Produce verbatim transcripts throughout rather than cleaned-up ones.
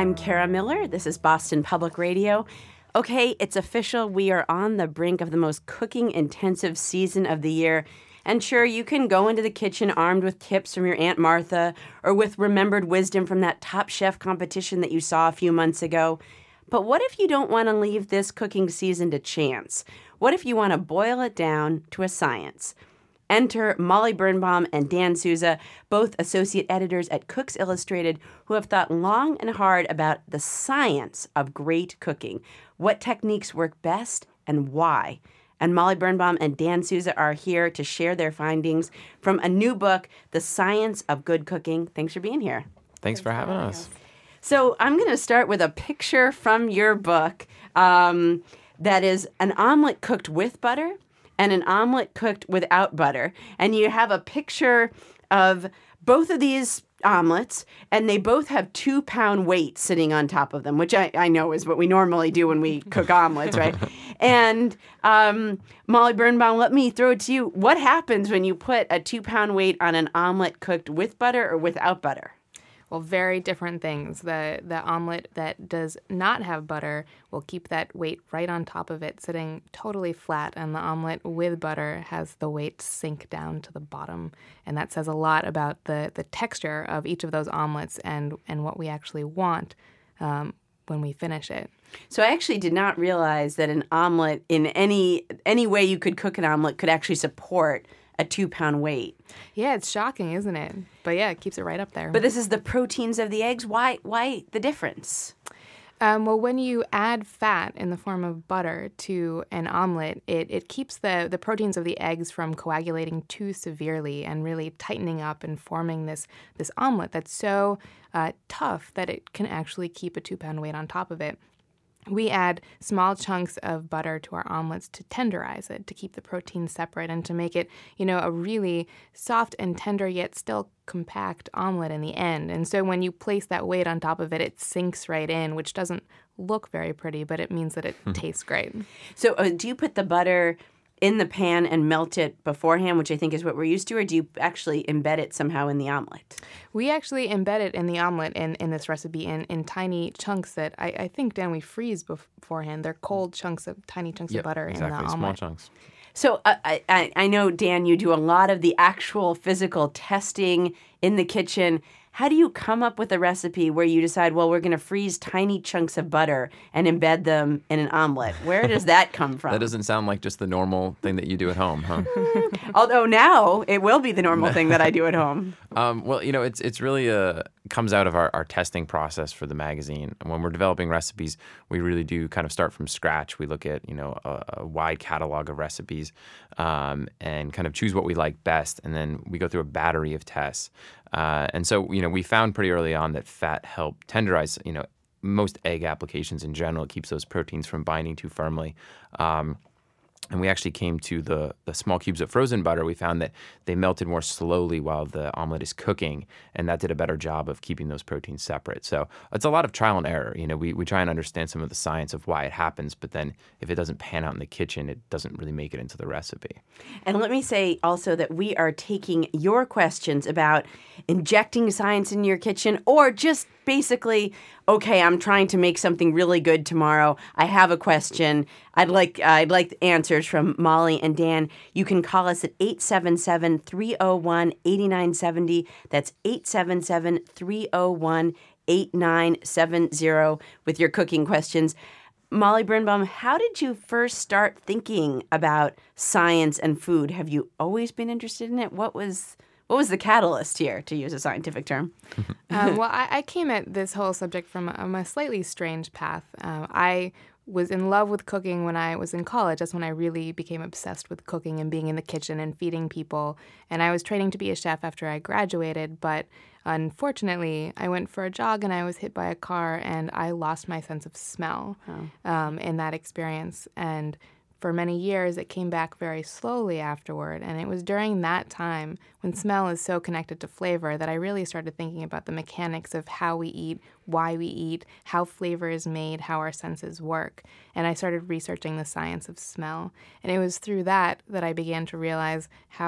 I'm Kara Miller. This is Boston Public Radio. Okay, it's official. We are on the brink of the most cooking-intensive season of the year. And sure, you can go into the kitchen armed with tips from your Aunt Martha or with remembered wisdom from that Top Chef competition that you saw a few months ago. But what if you don't want to leave this cooking season to chance? What if you want to boil it down to a science? Enter Molly Birnbaum and Dan Souza, both associate editors at Cooks Illustrated, who have thought long and hard about the science of great cooking, what techniques work best, and why. And Molly Birnbaum and Dan Souza are here to share their findings from a new book, The Science of Good Cooking. Thanks for being here. Thanks, Thanks for having us. us. So I'm going to start with a picture from your book um, that is an omelet cooked with butter and an omelet cooked without butter. And you have a picture of both of these omelets, and they both have two-pound weight sitting on top of them, which I, I know is what we normally do when we cook omelets, right? And um, Molly Birnbaum, let me throw it to you. What happens when you put a two-pound weight on an omelet cooked with butter or without butter? Well, very different things. The the omelet that does not have butter will keep that weight right on top of it, sitting totally flat, and the omelet with butter has the weight sink down to the bottom. And that says a lot about the, the texture of each of those omelets and, and what we actually want um, when we finish it. So I actually did not realize that an omelet, in any any way you could cook an omelet, could actually support a two-pound weight. Yeah, it's shocking, isn't it? But yeah, it keeps it right up there. But this is the proteins of the eggs. Why Why the difference? Um, well, when you add fat in the form of butter to an omelet, it, it keeps the, the proteins of the eggs from coagulating too severely and really tightening up and forming this, this omelet that's so uh, tough that it can actually keep a two-pound weight on top of it. We add small chunks of butter to our omelets to tenderize it, to keep the protein separate and to make it, you know, a really soft and tender yet still compact omelet in the end. And so when you place that weight on top of it, it sinks right in, which doesn't look very pretty, but it means that it tastes great. So uh, do you put the butter in the pan and melt it beforehand, which I think is what we're used to, or do you actually embed it somehow in the omelet? We actually embed it in the omelet in, in this recipe in, in tiny chunks that I, I think, Dan, we freeze beforehand. They're cold chunks of tiny chunks yep, of butter exactly, in the omelet. Small chunks. So uh, I, I know, Dan, you do a lot of the actual physical testing in the kitchen. How do you come up with a recipe where you decide, well, we're going to freeze tiny chunks of butter and embed them in an omelet? Where does that come from? That doesn't sound like just the normal thing that you do at home, huh? Although now it will be the normal thing that I do at home. Um, well, you know, it's it's really a, comes out of our, our testing process for the magazine. And when we're developing recipes, we really do kind of start from scratch. We look at, you know, a, a wide catalog of recipes um, and kind of choose what we like best. And then we go through a battery of tests. Uh, and so, you know, we found pretty early on that fat helped tenderize, you know, most egg applications in general. It keeps those proteins from binding too firmly. Um, and we actually came to the, the small cubes of frozen butter. We found that they melted more slowly while the omelet is cooking, and that did a better job of keeping those proteins separate. So it's a lot of trial and error. You know, we, we try and understand some of the science of why it happens, but then if it doesn't pan out in the kitchen, it doesn't really make it into the recipe. And let me say also that we are taking your questions about injecting science in your kitchen, or just basically, okay, I'm trying to make something really good tomorrow. I have a question. I'd like I'd like answers from Molly and Dan. You can call us at eight seven seven, three oh one, eight nine seven oh. That's eight seven seven, three oh one, eight nine seven oh with your cooking questions. Molly Birnbaum, how did you first start thinking about science and food? Have you always been interested in it? What was what was the catalyst here, to use a scientific term? um, well, I, I came at this whole subject from a, a slightly strange path. Um, I was in love with cooking when I was in college. That's when I really became obsessed with cooking and being in the kitchen and feeding people. And I was training to be a chef after I graduated, but unfortunately, I went for a jog and I was hit by a car and I lost my sense of smell oh. um, in that experience. And for many years, it came back very slowly afterward. And it was during that time, when smell is so connected to flavor, that I really started thinking about the mechanics of how we eat, why we eat, how flavor is made, how our senses work. And I started researching the science of smell. And it was through that that I began to realize how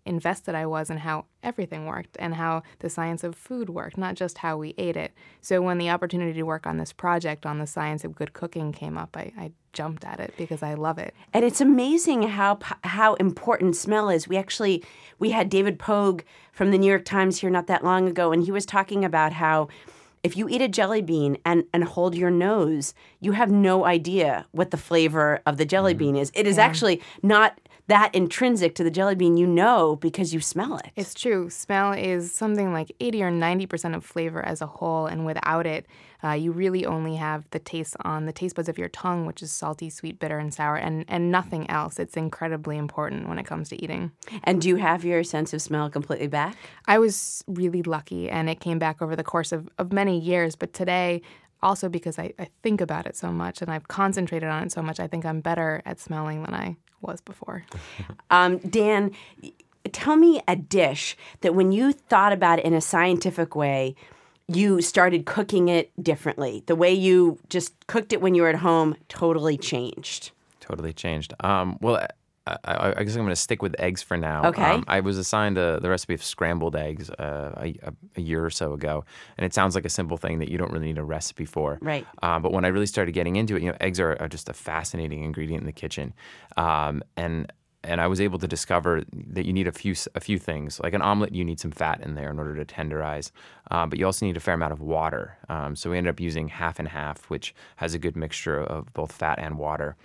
invested I was in how everything worked and how the science of food worked, not just how we ate it. So when the opportunity to work on this project on the science of good cooking came up, I, I jumped at it because I love it. And it's amazing how how important smell is. We actually, we had David Pogue from the New York Times here not that long ago, and he was talking about how if you eat a jelly bean and, and hold your nose, you have no idea what the flavor of the jelly bean is. It is Yeah. actually not that intrinsic to the jelly bean. You know because you smell it. It's true. Smell is something like eighty or ninety percent of flavor as a whole, and without it, uh, you really only have the taste on the taste buds of your tongue, which is salty, sweet, bitter, and sour, and, and nothing else. It's incredibly important when it comes to eating. And do you have your sense of smell completely back? I was really lucky, and it came back over the course of, of many years, but today, also because I, I think about it so much and I've concentrated on it so much, I think I'm better at smelling than I was before. Um, Dan, tell me a dish that when you thought about it in a scientific way, you started cooking it differently. The way you just cooked it when you were at home totally changed. Totally changed. Um, well, I, I, I guess I'm going to stick with eggs for now. Okay. Um, I was assigned a, the recipe of scrambled eggs uh, a, a year or so ago, and it sounds like a simple thing that you don't really need a recipe for. Right. Um, but when I really started getting into it, you know, eggs are, are just a fascinating ingredient in the kitchen, um, and and I was able to discover that you need a few a few things. Like an omelet, you need some fat in there in order to tenderize, um, but you also need a fair amount of water. Um, so we ended up using half and half, which has a good mixture of both fat and water.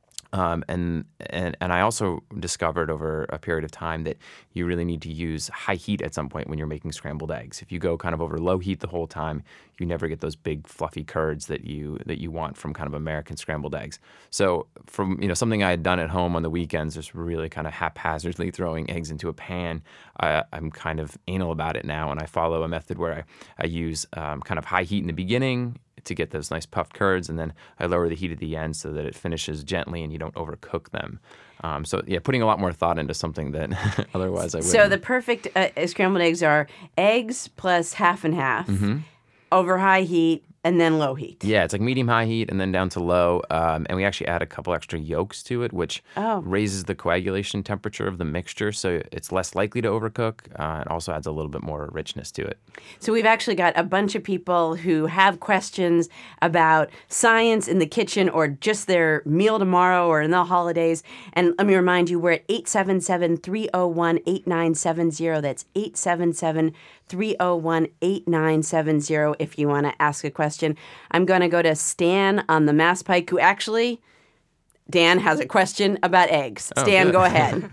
Um, and, and and I also discovered over a period of time that you really need to use high heat at some point when you're making scrambled eggs. If you go kind of over low heat the whole time, you never get those big fluffy curds that you that you want from kind of American scrambled eggs. So from you know something I had done at home on the weekends, just really kind of haphazardly throwing eggs into a pan, I, I'm kind of anal about it now, and I follow a method where I I use um, kind of high heat in the beginning to get those nice puffed curds, and then I lower the heat at the end so that it finishes gently and you don't overcook them. Um, so yeah, putting a lot more thought into something that otherwise I wouldn't. So the perfect uh, scrambled eggs are eggs plus half and half, Mm-hmm. over high heat, and then low heat. Yeah, it's like medium-high heat and then down to low. Um, and we actually add a couple extra yolks to it, which Oh. raises the coagulation temperature of the mixture, so it's less likely to overcook. Uh, it also adds a little bit more richness to it. So we've actually got a bunch of people who have questions about science in the kitchen or just their meal tomorrow or in the holidays. And let me remind you, we're at eight seven seven, three oh one, eight nine seven zero. That's eight seven seven, three oh one, eight nine seven zero if you want to ask a question. I'm going to go to Stan on the Mass Pike, who actually, Dan has a question about eggs. Oh, Stan, good. go ahead.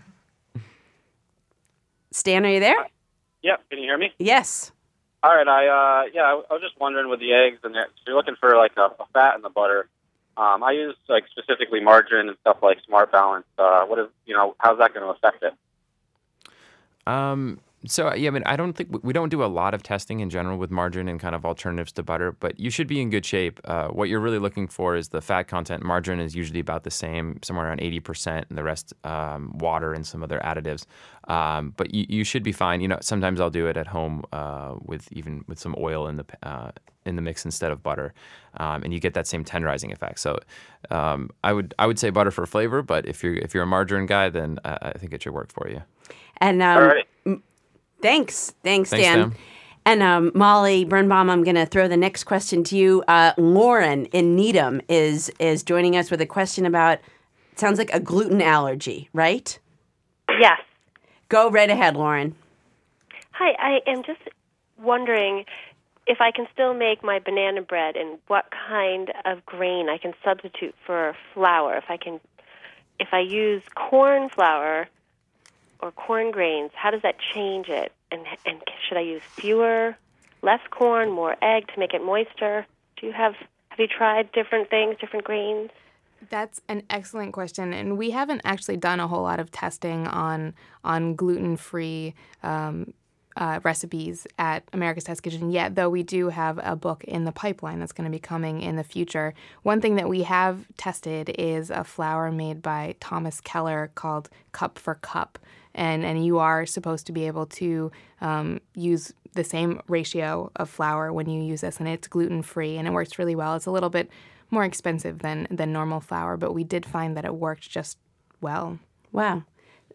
Stan, are you there? Yep. Can you hear me? Yes. All right. I uh yeah. I, I was just wondering with the eggs and the, so you're looking for like a, a fat in the butter. Um, I use like specifically margarine and stuff like Smart Balance. Uh, what is you know how's that going to affect it? Um, so yeah, I mean, I don't think we don't do a lot of testing in general with margarine and kind of alternatives to butter, but you should be in good shape. Uh, what you're really looking for is the fat content. Margarine is usually about the same, somewhere around eighty percent, and the rest um, water and some other additives. Um, but you, you should be fine. You know, sometimes I'll do it at home uh, with even with some oil in the uh, in the mix instead of butter, um, and you get that same tenderizing effect. So um, I would I would say butter for flavor, but if you're if you're a margarine guy, then uh, I think it should work for you. And um, All right. m- thanks, thanks, Thanks, Dan. Dan. And um, Molly Birnbaum, I'm going to throw the next question to you. Uh, Lauren in Needham is is joining us with a question about. It sounds like a gluten allergy, right? Yes. Go right ahead, Lauren. Hi, I am just wondering if I can still make my banana bread and what kind of grain I can substitute for flour. If I can, if I use corn flour or corn grains, how does that change it? And and should I use fewer, less corn, more egg to make it moister? Do you have have you tried different things, different grains? That's an excellent question, and we haven't actually done a whole lot of testing on on gluten-free um, uh, recipes at America's Test Kitchen yet, though we do have a book in the pipeline that's going to be coming in the future. One thing that we have tested is a flour made by Thomas Keller called Cup for Cup, and, and you are supposed to be able to um, use the same ratio of flour when you use this, and it's gluten-free, and it works really well. It's a little bit more expensive than, than normal flour, but we did find that it worked just well. Wow.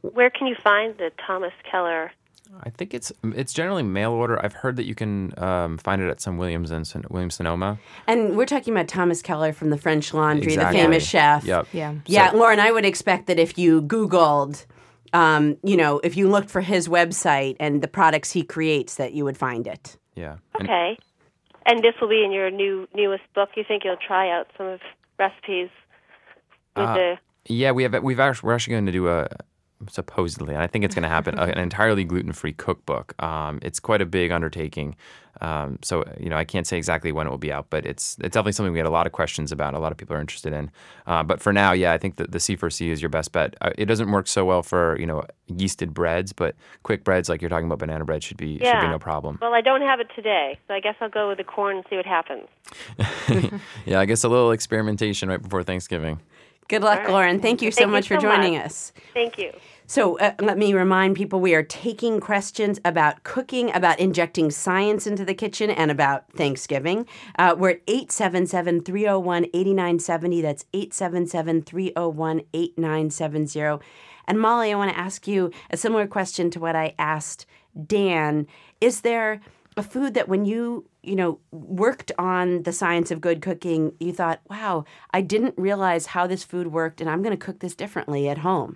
where can you find the Thomas Keller? I think it's it's generally mail order. I've heard that you can um, find it at some Williams and Son- Williams Sonoma. And we're talking about Thomas Keller from the French Laundry, Exactly. the famous chef. Yep. Yeah. Yeah, So- Lauren, I would expect that if you Googled, um, you know, if you looked for his website and the products he creates, that you would find it. Yeah. And- Okay. And this will be in your new newest book. You think you'll try out some of recipes with Uh, the Yeah, we have. We've actually, we're actually going to do a supposedly, and I think it's going to happen, an entirely gluten-free cookbook. Um, it's quite a big undertaking, um, so you know I can't say exactly when it will be out, but it's it's definitely something we had a lot of questions about. A lot of people are interested in. Uh, but for now, yeah, I think that the C four C is your best bet. Uh, it doesn't work so well for you know yeasted breads, but quick breads like you're talking about, banana bread should be should yeah. be no problem. Well, I don't have it today, so I guess I'll go with the corn and see what happens. Yeah, I guess a little experimentation right before Thanksgiving. Good luck, All right. Lauren. Thank you so Thank you much for so joining much. us. Thank you. So uh, let me remind people we are taking questions about cooking, about injecting science into the kitchen, and about Thanksgiving. Uh, we're at eight seven seven, three oh one, eight nine seven oh. That's eight seven seven, three oh one, eight nine seven oh. And Molly, I want to ask you a similar question to what I asked Dan. Is there a food that when you, you know, worked on the science of good cooking, you thought, wow, I didn't realize how this food worked, and I'm going to cook this differently at home?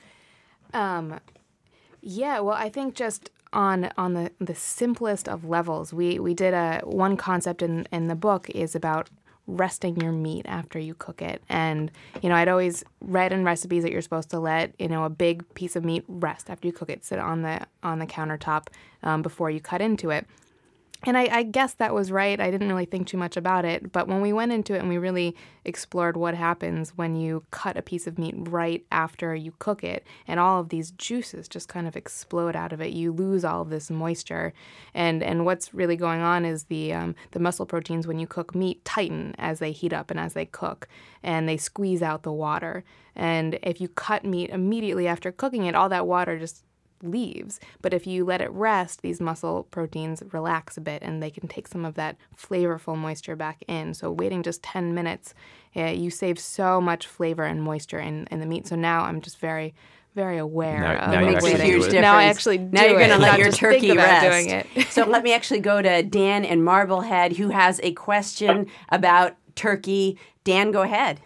Um, yeah, well, I think just on on the, the simplest of levels, we, we did a one concept in, in the book is about resting your meat after you cook it. And, you know, I'd always read in recipes that you're supposed to let, you know, a big piece of meat rest after you cook it, sit on the on the countertop um, before you cut into it. And I, I guess that was right. I didn't really think too much about it. But when we went into it and we really explored what happens when you cut a piece of meat right after you cook it, and all of these juices just kind of explode out of it, you lose all of this moisture. And and what's really going on is the um, the muscle proteins when you cook meat tighten as they heat up and as they cook, and they squeeze out the water. And if you cut meat immediately after cooking it, all that water just leaves. But if you let it rest, these muscle proteins relax a bit and they can take some of that flavorful moisture back in. So waiting just ten minutes, uh, you save so much flavor and moisture in, in the meat. So now I'm just very, very aware Now- of now you like, actually waiting. do it. Huge Now I difference. actually do Now you're it, going to let not your just think turkey about rest. doing it. So let me actually go to Dan in Marblehead, who has a question about turkey. Dan, go ahead.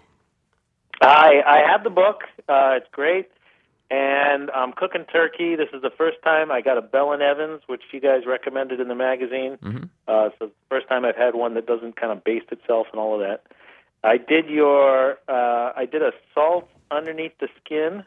I I have the book. Uh, it's great, and I'm cooking turkey. This is the first time I got a Bell and Evans, which you guys recommended in the magazine. Mm-hmm. Uh, so it's the first time I've had one that doesn't kind of baste itself and all of that. I did your uh, I did a salt underneath the skin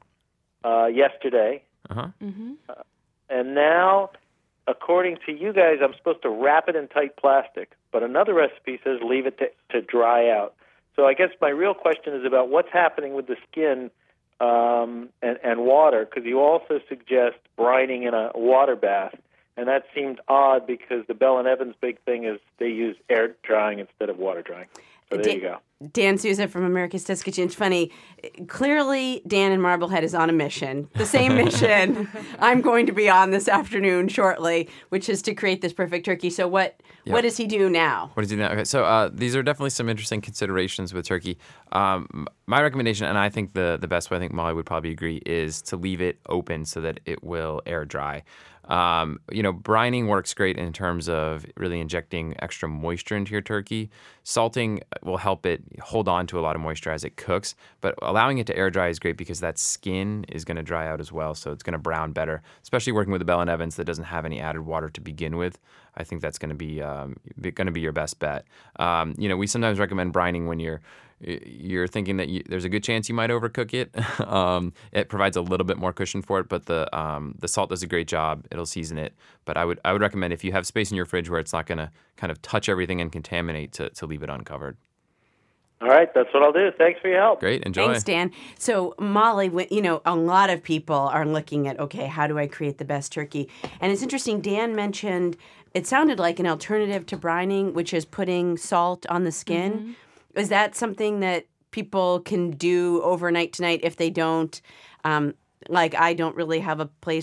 uh, yesterday, Uh-huh. uh, and now, according to you guys, I'm supposed to wrap it in tight plastic. But another recipe says leave it to, to dry out. So I guess my real question is about what's happening with the skin um, and, and water, because you also suggest brining in a water bath, and that seemed odd because the Bell and Evans big thing is they use air drying instead of water drying. So there Dan, you go. Dan Souza from America's Test Kitchen. It's funny. Clearly, Dan in Marblehead is on a mission. The same mission I'm going to be on this afternoon shortly, which is to create this perfect turkey. So what Yep. what does he do now? What does he do now? Okay, so uh, these are definitely some interesting considerations with turkey. Um, my recommendation, and I think the the best way, I think Molly would probably agree, is to leave it open so that it will air dry. Um, you know, brining works great in terms of really injecting extra moisture into your turkey. Salting will help it hold on to a lot of moisture as it cooks, but allowing it to air dry is great because that skin is going to dry out as well, so it's going to brown better, especially working with the Bell and Evans that doesn't have any added water to begin with. I think that's going to be um, going to be your best bet. Um, you know, we sometimes recommend brining when you're you're thinking that you, there's a good chance you might overcook it. um, it provides a little bit more cushion for it, but the um, the salt does a great job. It'll season it. But I would I would recommend if you have space in your fridge where it's not going to kind of touch everything and contaminate to, to leave it uncovered. All right, that's what I'll do. Thanks for your help. Great, enjoy. Thanks, Dan. So, Molly, when- you know, a lot of people are looking at, okay, how do I create the best turkey? And it's interesting, Dan mentioned, it sounded like an alternative to brining, which is putting salt on the skin. Mm-hmm. Is that something that people can do overnight tonight if they don't, um, like I don't really have a place for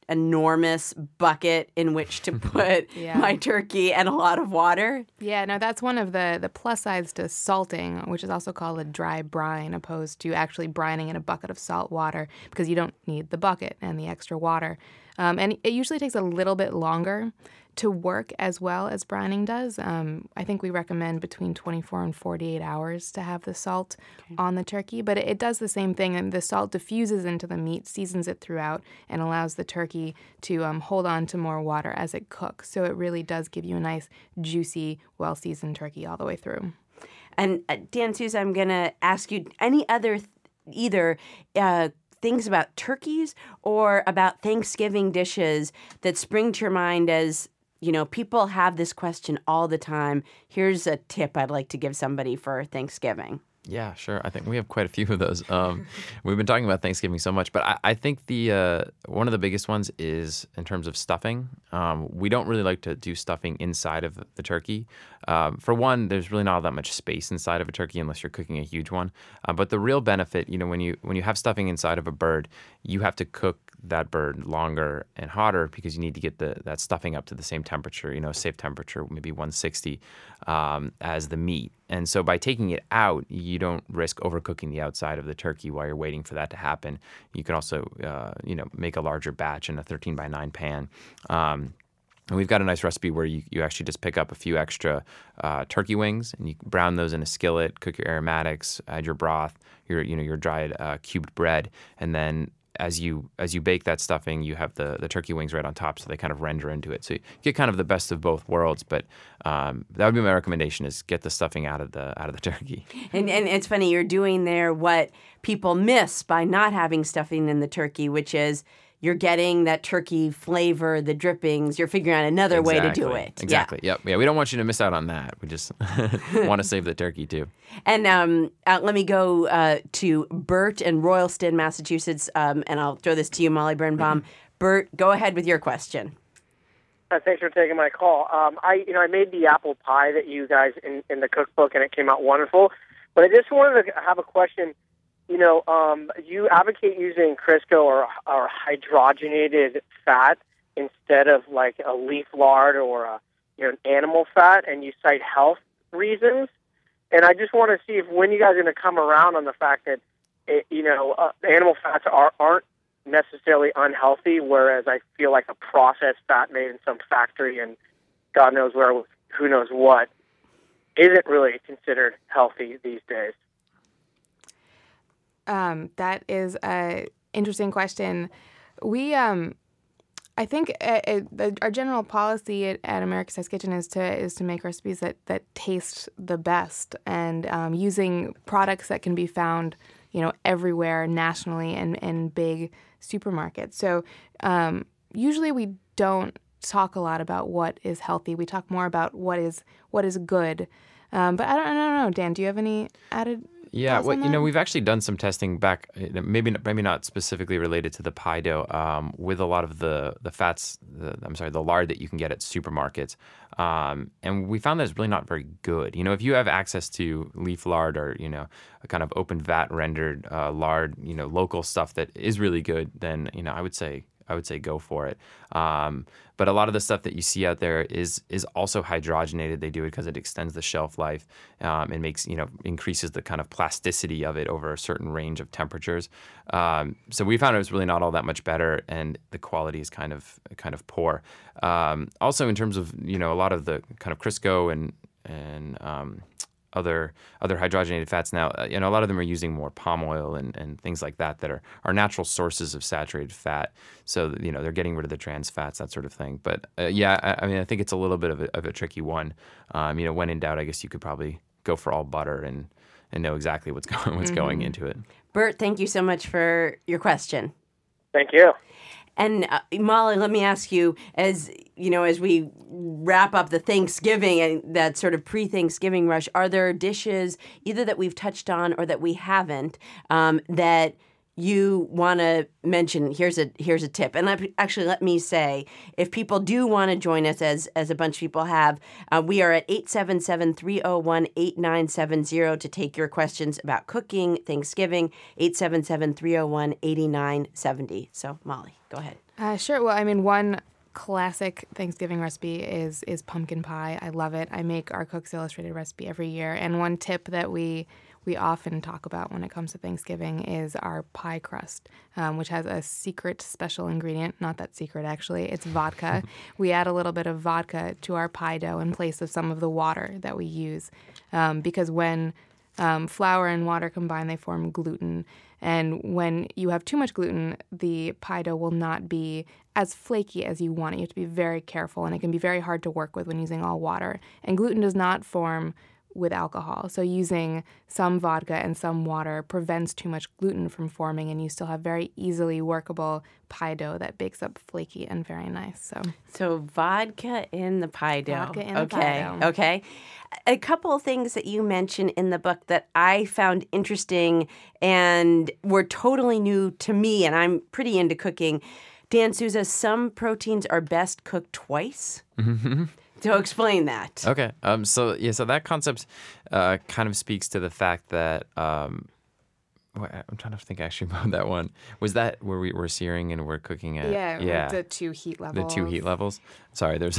enormous bucket in which to put Yeah. my turkey and a lot of water. Yeah, no, that's one of the, the plus sides to salting, which is also called a dry brine, opposed to actually brining in a bucket of salt water, because you don't need the bucket and the extra water. Um, and it usually takes a little bit longer to work as well as brining does. Um, I think we recommend between twenty-four and forty-eight hours to have the salt okay. on the turkey, but it, it does the same thing, and the salt diffuses into the meat, seasons it throughout, and allows the turkey to um, hold on to more water as it cooks. So it really does give you a nice, juicy, well-seasoned turkey all the way through. And uh, Dan Souza, I'm going to ask you any other, th- either uh, things about turkeys or about Thanksgiving dishes that spring to your mind as, you know, people have this question all the time. Here's a tip I'd like to give somebody for Thanksgiving. Yeah, sure. I think we have quite a few of those. Um, we've been talking about Thanksgiving so much, but I, I think the uh, one of the biggest ones is in terms of stuffing. Um, we don't really like to do stuffing inside of the turkey. Um, for one, there's really not that much space inside of a turkey unless you're cooking a huge one. Uh, but the real benefit, you know, when you when you have stuffing inside of a bird, you have to cook that bird longer and hotter because you need to get the that stuffing up to the same temperature, you know, safe temperature, maybe one sixty, um, as the meat. And so by taking it out, you don't risk overcooking the outside of the turkey while you're waiting for that to happen. You can also, uh, you know, make a larger batch in a thirteen by nine pan. Um, and we've got a nice recipe where you, you actually just pick up a few extra uh, turkey wings and you brown those in a skillet, cook your aromatics, add your broth, your you know your dried uh, cubed bread, and then as you as you bake that stuffing, you have the, the turkey wings right on top, so they kind of render into it. So you get kind of the best of both worlds. But um, that would be my recommendation: is get the stuffing out of the out of the turkey. And and it's funny, you're doing there what people miss by not having stuffing in the turkey, which is you're getting that turkey flavor, the drippings. You're figuring out another exactly. way to do it. Exactly. Yeah. Yep. Yeah. We don't want you to miss out on that. We just want to save the turkey too. And um, uh, let me go uh, to Bert in Royalston, Massachusetts, um, and I'll throw this to you, Molly Birnbaum. Bert, go ahead with your question. Uh, thanks for taking my call. Um, I, you know, I made the apple pie that you guys in, in the cookbook, and it came out wonderful. But I just wanted to have a question. You know, um, you advocate using Crisco or, or hydrogenated fat instead of like a leaf lard or a, you know, an animal fat, and you cite health reasons. And I just want to see if when you guys are going to come around on the fact that, it, you know, uh, animal fats are, aren't necessarily unhealthy, whereas I feel like a processed fat made in some factory and God knows where, who knows what, isn't really considered healthy these days. Um, that is a interesting question. We, um, I think, uh, uh, the, our general policy at, at America's Test Kitchen is to is to make recipes that, that taste the best, and um, using products that can be found, you know, everywhere nationally and in big supermarkets. So um, usually we don't talk a lot about what is healthy. We talk more about what is what is good. Um, but I don't, I don't know, Dan. Do you have any added? Yeah, well, you that? know, we've actually done some testing back, maybe maybe not specifically related to the pie dough, um, with a lot of the the fats. The, I'm sorry, the lard that you can get at supermarkets, um, and we found that it's really not very good. You know, if you have access to leaf lard or you know a kind of open vat rendered uh, lard, you know, local stuff that is really good, then you know I would say. I would say go for it. Um, but a lot of the stuff that you see out there is is also hydrogenated. They do it because it extends the shelf life um, and makes, you know, increases the kind of plasticity of it over a certain range of temperatures. Um, so we found it was really not all that much better, and the quality is kind of kind of poor. Um, also, in terms of, you know, a lot of the kind of Crisco and and um, other other hydrogenated fats now, uh, you know, a lot of them are using more palm oil and, and things like that that are, are natural sources of saturated fat. So, you know, they're getting rid of the trans fats, that sort of thing. But, uh, yeah, I, I mean, I think it's a little bit of a, of a tricky one. Um, you know, when in doubt, I guess you could probably go for all butter and, and know exactly what's going what's mm-hmm. going into it. Bert, thank you so much for your question. Thank you. And uh, Molly, let me ask you, as you know, as we wrap up the Thanksgiving and that sort of pre-Thanksgiving rush, are there dishes either that we've touched on or that we haven't um, that you want to mention, here's a here's a tip. And let, actually, let me say, if people do want to join us, as as a bunch of people have, uh, we are at eight seven seven, three oh one, eight nine seven zero to take your questions about cooking, Thanksgiving, eight seven seven, three oh one, eight nine seven zero. So, Molly, go ahead. Uh, sure. Well, I mean, one classic Thanksgiving recipe is is pumpkin pie. I love it. I make our Cooks Illustrated recipe every year. And one tip that we we often talk about when it comes to Thanksgiving is our pie crust, um, which has a secret special ingredient. Not that secret, actually. It's vodka. We add a little bit of vodka to our pie dough in place of some of the water that we use, um, because when um, flour and water combine, they form gluten. And when you have too much gluten, the pie dough will not be as flaky as you want it. You have to be very careful, and it can be very hard to work with when using all water. And gluten does not form with alcohol. So using some vodka and some water prevents too much gluten from forming, and you still have very easily workable pie dough that bakes up flaky and very nice. So So vodka in the pie dough. Vodka in the okay. pie dough. Okay. A couple of things that you mentioned in the book that I found interesting and were totally new to me, and I'm pretty into cooking. Dan Souza, some proteins are best cooked twice. Mm-hmm. So explain that. Okay. Um. So yeah. So that concept uh, kind of speaks to the fact that um, wh- I'm trying to think actually about that one. Was that where we were searing and we're cooking at? yeah, Yeah. the two heat levels. The two heat levels. Sorry, there's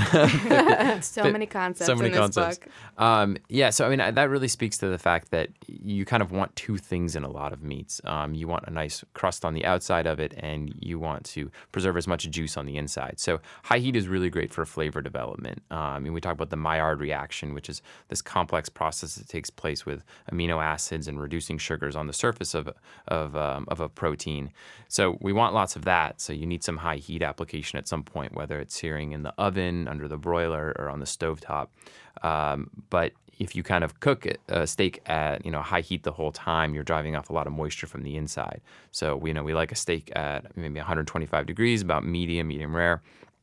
So many concepts so many in this concepts. book. Um, yeah, so I mean I- that really speaks to the fact that you kind of want two things in a lot of meats. Um, you want a nice crust on the outside of it, and you want to preserve as much juice on the inside. So high heat is really great for flavor development. Um, and we talk about the Maillard reaction, which is this complex process that takes place with amino acids and reducing sugars on the surface of of um, of a protein. So we want lots of that. So you need some high heat application at some point, whether it's searing in the oven, under the broiler, or on the stovetop. Um, but if you kind of cook a steak at you know high heat the whole time, you're driving off a lot of moisture from the inside. So we you know we like a steak at maybe one hundred twenty-five degrees, about medium, medium rare.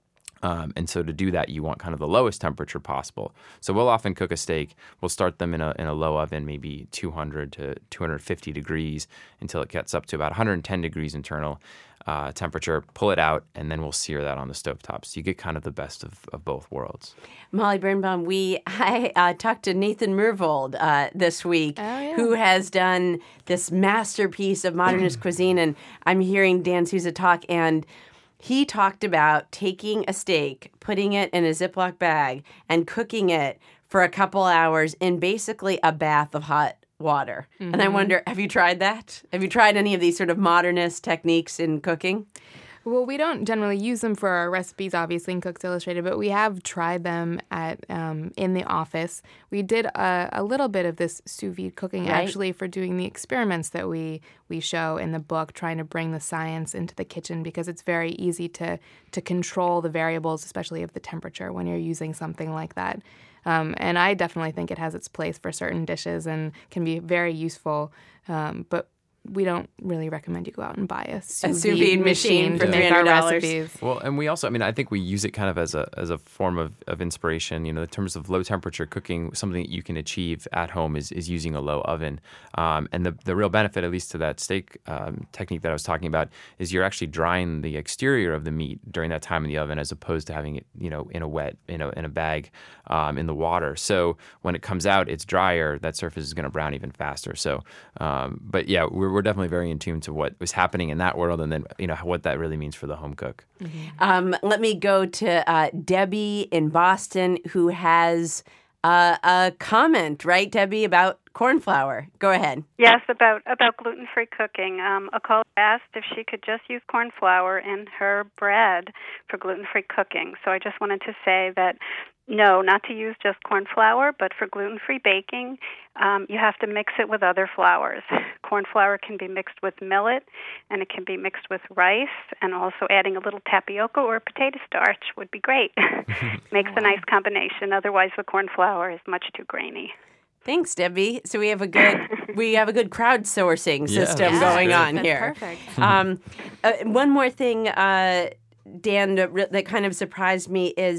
Um, and so to do that, you want kind of the lowest temperature possible. So we'll often cook a steak. We'll start them in a in a low oven, maybe two hundred to two hundred fifty degrees, until it gets up to about one hundred ten degrees internal uh, temperature. Pull it out, and then we'll sear that on the stovetop. So you get kind of the best of, of both worlds. Molly Birnbaum, we I uh, talked to Nathan Myhrvold uh, this week, Oh, yeah. who has done this masterpiece of modernist cuisine, and I'm hearing Dan Souza talk, and he talked about taking a steak, putting it in a Ziploc bag, and cooking it for a couple hours in basically a bath of hot water. Mm-hmm. And I wonder, have you tried that? Have you tried any of these sort of modernist techniques in cooking? Well, we don't generally use them for our recipes, obviously, in Cooks Illustrated, but we have tried them at um, in the office. We did a, a little bit of this sous vide cooking, Right. actually, for doing the experiments that we we show in the book, trying to bring the science into the kitchen, because it's very easy to to control the variables, especially of the temperature, when you're using something like that. Um, and I definitely think it has its place for certain dishes and can be very useful, um, but we don't really recommend you go out and buy a sous, sous vide machine for to make our three hundred dollars. recipes. Well, and we also, I mean, I think we use it kind of as a as a form of, of inspiration. You know, in terms of low temperature cooking, something that you can achieve at home is, is using a low oven. Um, and the the real benefit, at least to that steak um, technique that I was talking about, is you're actually drying the exterior of the meat during that time in the oven, as opposed to having it, you know, in a wet, in a in a bag, um, in the water. So when it comes out, it's drier. That surface is going to brown even faster. So, um, but yeah, we're we're definitely very in tune to what was happening in that world, and then you know what that really means for the home cook. Um, let me go to uh, Debbie in Boston, who has uh, a comment, right, Debbie, about corn flour. Go ahead. Yes, about about gluten-free cooking. Um, a caller asked if she could just use corn flour in her bread for gluten-free cooking. So I just wanted to say that no, not to use just corn flour, but for gluten-free baking, um, you have to mix it with other flours. Corn flour can be mixed with millet, and it can be mixed with rice, and also adding a little tapioca or potato starch would be great. Makes a nice combination. Otherwise, the corn flour is much too grainy. Thanks, Debbie. So we have a good we have a good crowdsourcing Yeah, system this is going good. on That's here. perfect. Um, uh, one more thing, uh, Dan, that, re- that kind of surprised me is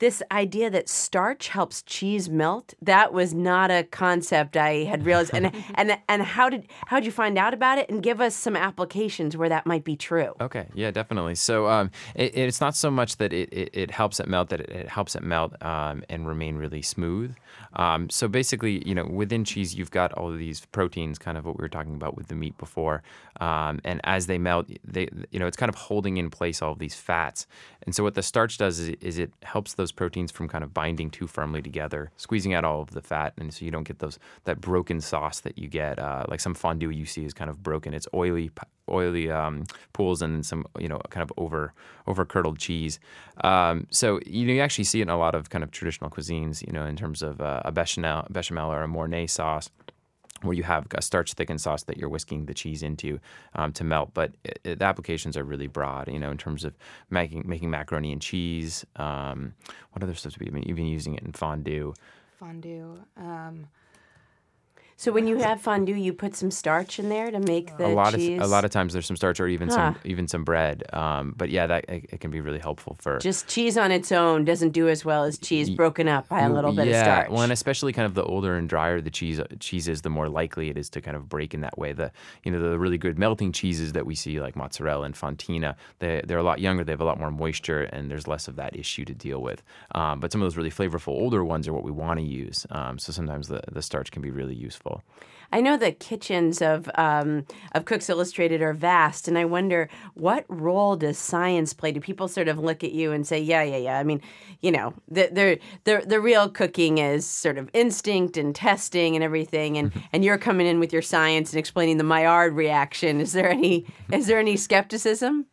this idea that starch helps cheese melt, that was not a concept I had realized. And and and how did how did you find out about it? And give us some applications where that might be true. Okay, yeah, definitely. So um, it, it's not so much that it, it, it helps it melt, that it, it helps it melt um, and remain really smooth. Um, so basically, you know, within cheese, you've got all of these proteins, kind of what we were talking about with the meat before. Um, and as they melt, they, you know, it's kind of holding in place all of these fats. And so what the starch does is, is it helps those proteins from kind of binding too firmly together, squeezing out all of the fat, and so you don't get those that broken sauce that you get. Uh, like some fondue you see is kind of broken. It's oily, oily um, pools and some, you know, kind of over over curdled cheese. Um, so you, know, you actually see it in a lot of kind of traditional cuisines, you know, in terms of uh, a bechamel, bechamel or a Mornay sauce, where you have a starch-thickened sauce that you're whisking the cheese into um, to melt. But it, it, the applications are really broad, you know, in terms of making making macaroni and cheese. Um, what other stuff do we even, even using it in fondue? Fondue. Um, So when you have fondue, you put some starch in there to make the a lot cheese? Of, a lot of times there's some starch or even Huh. some even some bread. Um, but yeah, that it, it can be really helpful for Just cheese on its own doesn't do as well as cheese broken up by a little bit yeah, of starch. well, and especially kind of the older and drier the cheese cheese is, the more likely it is to kind of break in that way. The you know the really good melting cheeses that we see, like mozzarella and fontina, they they're a lot younger. They have a lot more moisture, and there's less of that issue to deal with. Um, but some of those really flavorful older ones are what we want to use. Um, so sometimes the the starch can be really useful. I know the kitchens of um, of Cooks Illustrated are vast, and I wonder, what role does science play? Do people sort of look at you and say, yeah, yeah, yeah? I mean, you know, the the the, the real cooking is sort of instinct and testing and everything, and, and you're coming in with your science and explaining the Maillard reaction. Is there any is there any skepticism?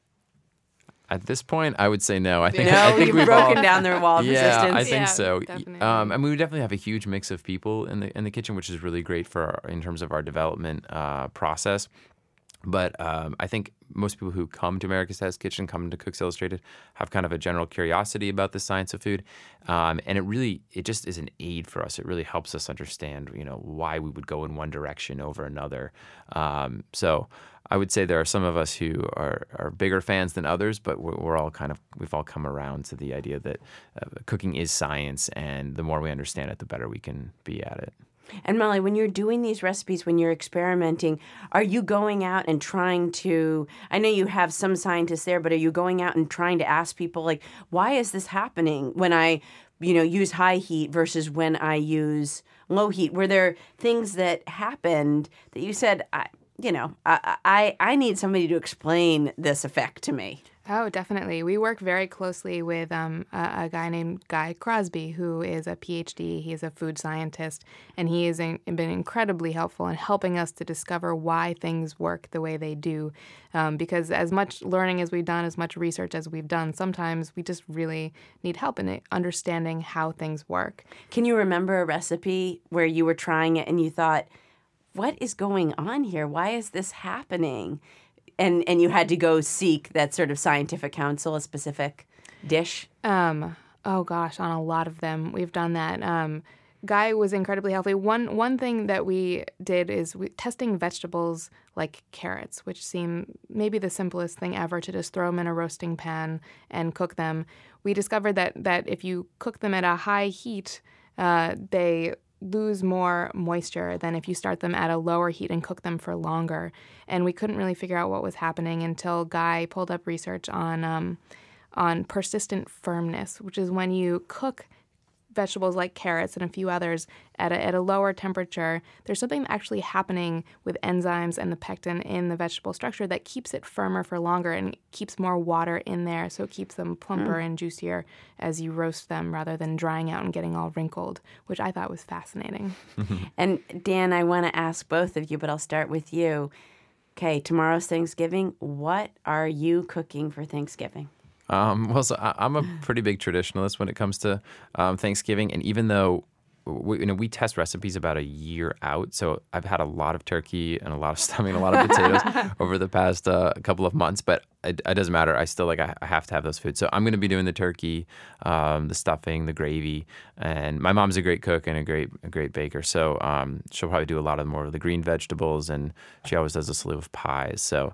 At this point, I would say no. I think No, I think you've we've broken all, down their wall of yeah, resistance. I think Yeah, so. definitely. Um, and we definitely have a huge mix of people in the in the kitchen, which is really great for our, in terms of our development uh, process. But um, I think most people who come to America's Test Kitchen, come to Cooks Illustrated, have kind of a general curiosity about the science of food, um, and it really it just is an aid for us. It really helps us understand, you know, why we would go in one direction over another. Um, so I would say there are some of us who are, are bigger fans than others, but we're, we're all kind of we've all come around to the idea that uh, cooking is science, and the more we understand it, the better we can be at it. And Molly, when you're doing these recipes, when you're experimenting, are you going out and trying to, I know you have some scientists there, but are you going out and trying to ask people, like, why is this happening when I, you know, use high heat versus when I use low heat? Were there things that happened that you said, I, you know, I, I, I need somebody to explain this effect to me? Oh, definitely. We work very closely with um, a, a guy named Guy Crosby, who is a P H D. He's a food scientist, and he has in, been incredibly helpful in helping us to discover why things work the way they do. Um, because as much learning as we've done, as much research as we've done, sometimes we just really need help in it, understanding how things work. Can you remember a recipe where you were trying it and you thought, what is going on here? Why is this happening? And and you had to go seek that sort of scientific counsel, a specific dish? Um, oh gosh, on a lot of them, we've done that. Um, Guy was incredibly healthy. One one thing that we did is we, testing vegetables like carrots, which seem maybe the simplest thing ever, to just throw them in a roasting pan and cook them. We discovered that that if you cook them at a high heat, uh, they lose more moisture than if you start them at a lower heat and cook them for longer. And we couldn't really figure out what was happening until Guy pulled up research on um, on persistent firmness, which is when you cook vegetables like carrots and a few others at a, at a lower temperature, there's something actually happening with enzymes and the pectin in the vegetable structure that keeps it firmer for longer and keeps more water in there, so it keeps them plumper mm. and juicier as you roast them rather than drying out and getting all wrinkled, which I thought was fascinating. And Dan, I want to ask both of you, but I'll start with you. Okay, tomorrow's Thanksgiving. What are you cooking for Thanksgiving? Um, well, so I, I'm a pretty big traditionalist when it comes to um, Thanksgiving, and even though we, you know, we test recipes about a year out, so I've had a lot of turkey and a lot of stuffing, and a lot of potatoes over the past uh, couple of months. But it, it doesn't matter. I still like I, I have to have those foods. So I'm going to be doing the turkey, um, the stuffing, the gravy, and my mom's a great cook and a great a great baker. So um, she'll probably do a lot of more of the green vegetables, and she always does a slew of pies. So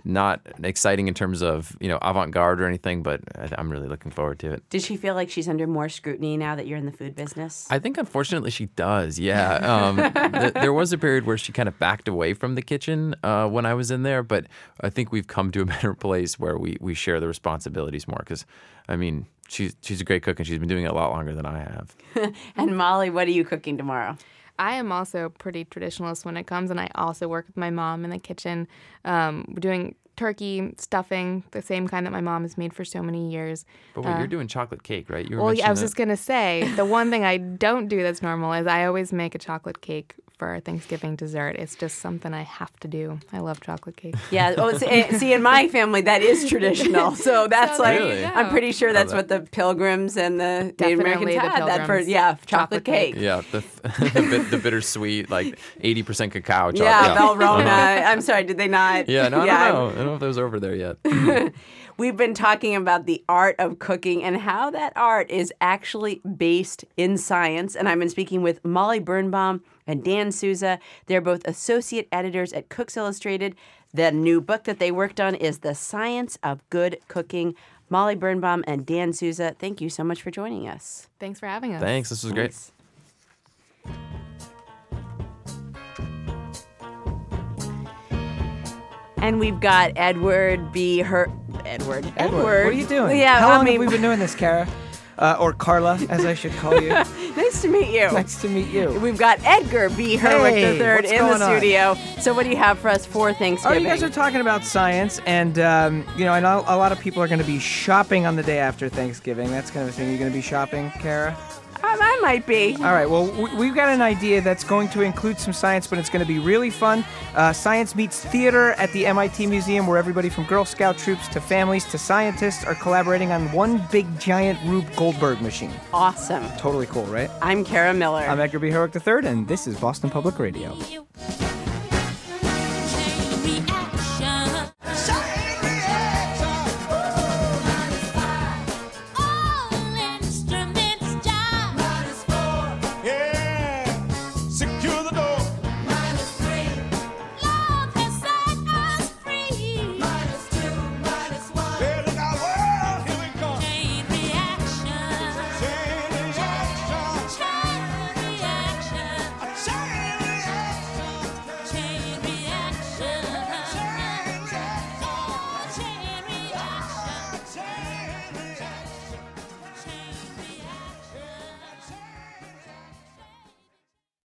not exciting in terms of, you know, avant-garde or anything, but I'm really looking forward to it. Did she feel like she's under more scrutiny now that you're in the food business? I think, unfortunately, she does, yeah. Um, th- there was a period where she kind of backed away from the kitchen uh, when I was in there, but I think we've come to a better place where we, we share the responsibilities more because, I mean, she's, she's a great cook and she's been doing it a lot longer than I have. And Molly, what are you cooking tomorrow? I am also pretty traditionalist when it comes, and I also work with my mom in the kitchen. Um, we're doing turkey stuffing, the same kind that my mom has made for so many years. But wait, uh, you're doing chocolate cake, right? You were well, yeah, I was mentioning just going to say, the one thing I don't do that's normal is I always make a chocolate cake for our Thanksgiving dessert. It's just something I have to do. I love chocolate cake. Yeah. Oh, see, see, in my family, that is traditional. So that's So like, there you go. I'm pretty sure that's Oh, what the Pilgrims and the Native Definitely Americans the had. That for, Pilgrims. yeah, chocolate, Chocolate cake. cake. Yeah, the the, bit, the bittersweet, like eighty percent cacao chocolate. Yeah, Valrhona. Uh-huh. I'm sorry, did they not? Yeah, no, Yeah, I don't know. I don't know if those are over there yet. We've been talking about the art of cooking and how that art is actually based in science. And I've been speaking with Molly Birnbaum and Dan Souza. They're both associate editors at Cooks Illustrated. The new book that they worked on is The Science of Good Cooking. Molly Birnbaum and Dan Souza, thank you so much for joining us. Thanks for having us. Thanks. This was great. Thanks. And we've got Edward B. Her Edward. Edward, what are you doing? Yeah, How I long mean, have we been doing this, Kara? Uh, or Carla, as I should call you. nice to meet you. Nice to meet you. We've got Edgar B. Herwick Hey, the third what's in the going on? studio. So what do you have for us for Oh, Thanksgiving? you guys are talking about science, and um, you know, I know a lot of people are going to be shopping on the day after Thanksgiving. That's kind of a thing. You're going to be shopping, Kara? Um, I might be. All right, well, we- we've got an idea that's going to include some science, but it's going to be really fun. Uh, science meets theater at the M I T Museum, where everybody from Girl Scout troops to families to scientists are collaborating on one big giant Rube Goldberg machine. Awesome. Totally cool, right? I'm Kara Miller. I'm Edgar B. Herwick the third, and this is Boston Public Radio. You